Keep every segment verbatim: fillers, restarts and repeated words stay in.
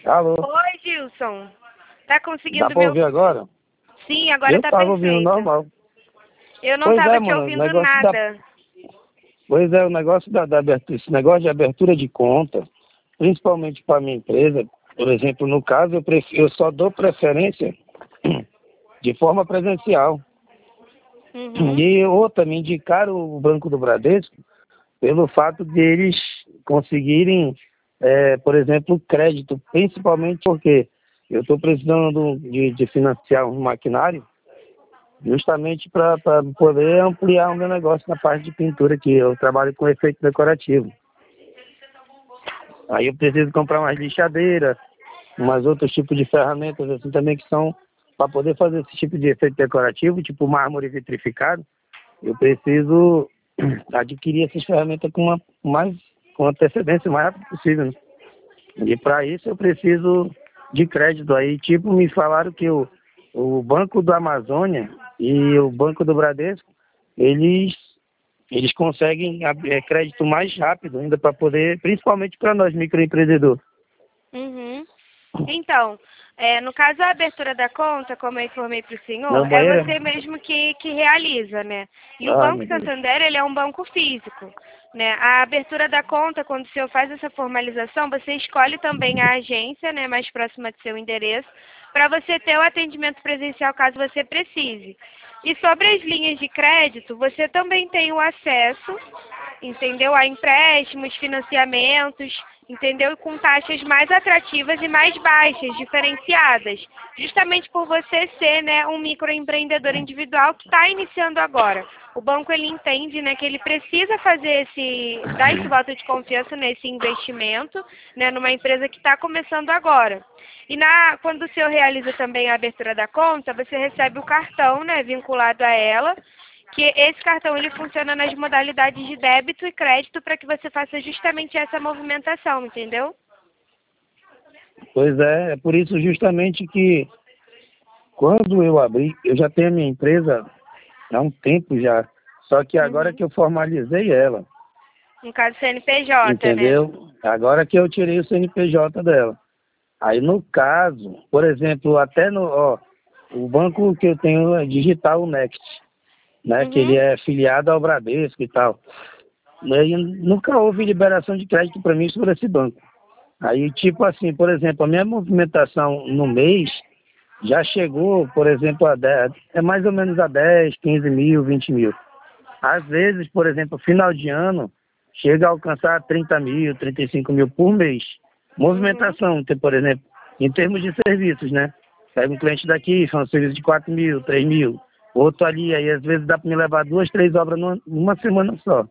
Alô? Oi, Gilson. Tá conseguindo Dá pra me ouvir agora? Sim, agora Eu tá tava perfeito. ouvindo normal. Eu não Pois tava é, te mano, o ouvindo negócio nada. da... Pois é, o negócio da, da abertura, esse negócio de abertura de conta, principalmente para minha empresa, por exemplo, no caso, eu, pref... eu só dou preferência de forma presencial. Uhum. E outra, me indicaram o Banco do Bradesco pelo fato de eles conseguirem, é, por exemplo, crédito, principalmente porque eu estou precisando de, de financiar um maquinário justamente para poder ampliar o meu negócio na parte de pintura, que eu trabalho com efeito decorativo. Aí eu preciso comprar umas lixadeiras, umas outros tipos de ferramentas assim também que são para poder fazer esse tipo de efeito decorativo, tipo mármore vitrificado. Eu preciso adquirir essas ferramentas com uma mais com antecedência o mais rápido possível, né? E para isso eu preciso de crédito. Aí, tipo, me falaram que o, o Banco do Amazônia e o Banco do Bradesco, eles, eles conseguem é, crédito mais rápido ainda para poder, principalmente para nós microempreendedores. Uhum. Então, é, no caso a abertura da conta, como eu informei para o Não, senhor, é banheiro? você mesmo que, que realiza, né? E o Ai, Banco meu Deus. Santander, ele é um banco físico, né? A abertura da conta, quando o senhor faz essa formalização, você escolhe também a agência, né, mais próxima de seu endereço, para você ter o atendimento presencial caso você precise. E sobre as linhas de crédito, você também tem o acesso, entendeu? A empréstimos, financiamentos, entendeu? E com taxas mais atrativas e mais baixas, diferenciadas. Justamente por você ser, né, um microempreendedor individual que está iniciando agora. O banco, ele entende, né, que ele precisa fazer esse, dar esse voto de confiança nesse investimento, né, numa empresa que está começando agora. E na, quando o senhor realiza também a abertura da conta, você recebe o cartão, né, vinculado a ela, que esse cartão ele funciona nas modalidades de débito e crédito para que você faça justamente essa movimentação, entendeu? Pois é, é por isso justamente que quando eu abri, eu já tenho a minha empresa há um tempo já, só que agora Uhum. que eu formalizei ela, No caso C N P J, né? entendeu? Agora que eu tirei o C N P J dela. Aí no caso, por exemplo, até no, ó, o banco que eu tenho é Digital Next, né? Que ele Uhum. é filiado ao Bradesco e tal. E nunca houve liberação de crédito para mim sobre esse banco. Aí, tipo assim, por exemplo, a minha movimentação no mês já chegou, por exemplo, a dez, é mais ou menos a dez, quinze mil, vinte mil. Às vezes, por exemplo, final de ano, chega a alcançar trinta mil, trinta e cinco mil por mês. Uhum. Movimentação, tem, por exemplo, em termos de serviços, né? Pega um cliente daqui, faz um serviço de quatro mil, três mil. Outro ali, aí às vezes dá para me levar duas, três obras numa, numa semana só.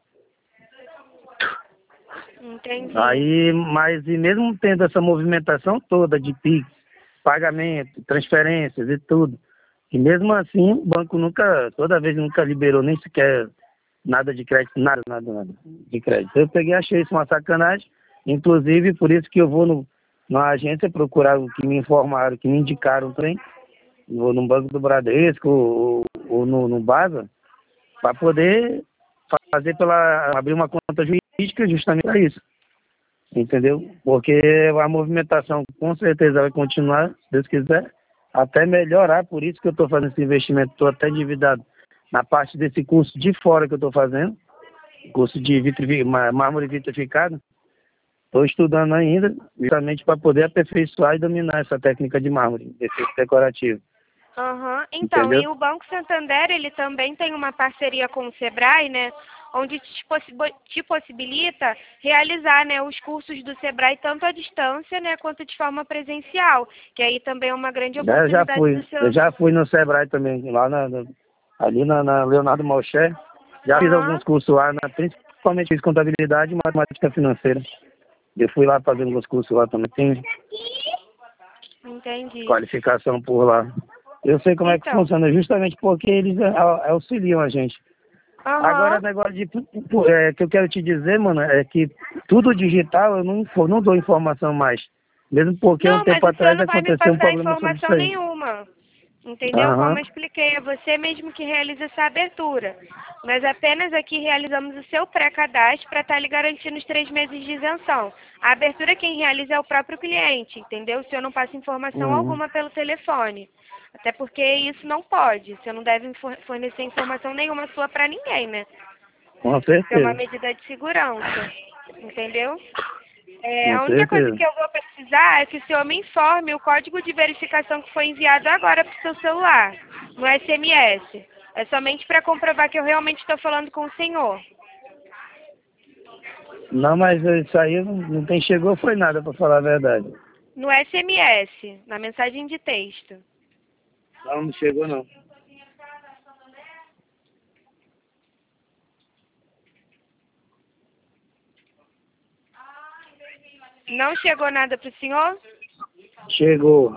Entendi. Aí, mas e mesmo tendo essa movimentação toda de Pix, pagamento, transferências e tudo, e mesmo assim o banco nunca, toda vez nunca liberou nem sequer nada de crédito, nada, nada, nada de crédito. Eu peguei e achei isso uma sacanagem, inclusive por isso que eu vou no, na agência procurar o que me informaram, que me indicaram também, vou no Banco do Bradesco ou, ou no, no Basa, para poder fazer pela, abrir uma conta jurídica justamente para isso. Entendeu? Porque a movimentação com certeza vai continuar, se Deus quiser, até melhorar. Por isso que eu estou fazendo esse investimento, estou até endividado na parte desse curso de fora que eu estou fazendo, curso de vitrifi, mármore vitrificado. Estou estudando ainda, justamente para poder aperfeiçoar e dominar essa técnica de mármore, efeito decorativo. Uhum. Então, Entendeu? e o Banco Santander, ele também tem uma parceria com o Sebrae, né? Onde te, possi te possibilita realizar, né, os cursos do Sebrae tanto à distância, né, quanto de forma presencial, que aí também é uma grande Eu já oportunidade do fui, eu seu... já fui no Sebrae também, lá na, na- ali na, na Leonardo Malcher. Já fiz Aham, alguns cursos lá, na, principalmente fiz contabilidade e matemática financeira. Eu fui lá fazendo alguns cursos lá também, tem entendi. qualificação por lá. Eu sei como é que Então, funciona, justamente porque eles a- auxiliam a gente. Agora, aham. negócio de é, que eu quero te dizer, mano, é que tudo digital eu não, info- não dou informação mais. Mesmo porque um Não, mas tempo o senhor atrás não vai me aconteceu um passar problema sobre isso informação aí. nenhuma. Entendeu? Aham. Como eu expliquei, é você mesmo que realiza essa abertura. Nós apenas aqui realizamos o seu pré-cadastro para estar lhe garantindo os três meses de isenção. A abertura quem realiza é o próprio cliente, entendeu? O senhor não passa informação Uhum. alguma pelo telefone. Até porque isso não pode. Você não deve for- fornecer informação nenhuma sua para ninguém, né? Com Isso é uma certeza. medida de segurança. Entendeu? É, Com a única coisa certeza. que eu vou precisar é que o senhor me informe o código de verificação que foi enviado agora para o seu celular, no S M S. É somente para comprovar que eu realmente estou falando com o senhor. Não, mas isso aí não, não tem chegou foi nada, para falar a verdade. No S M S, na mensagem de texto. Não, não chegou não. Não chegou nada para o senhor? Chegou.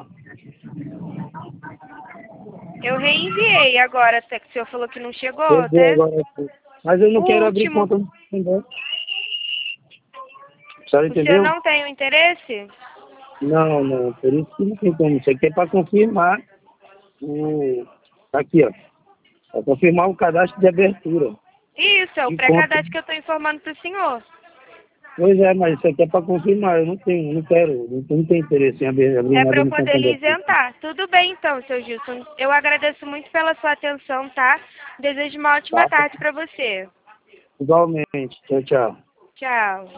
Eu reenviei agora, até que o senhor falou que não chegou, Chegou até. agora aqui. Mas eu não O quero abrir último, conta no Santander. A senhora o senhor entendeu? não tem o interesse? Não, não. Por isso que não tem como. Isso aqui é para confirmar o. Tá aqui, ó. Para confirmar o cadastro de abertura. Isso, é o De conta. pré-cadastro que eu estou informando para o senhor. Pois é, mas isso aqui é para confirmar. Eu não tenho, não quero. Não, não tenho interesse em abrir, abrir É para nada eu no poder lhe Santander. isentar. Tudo bem então, seu Gilson. Eu agradeço muito pela sua atenção, tá? Desejo uma ótima Tá? tarde para você. Igualmente. Tchau, tchau. Tchau.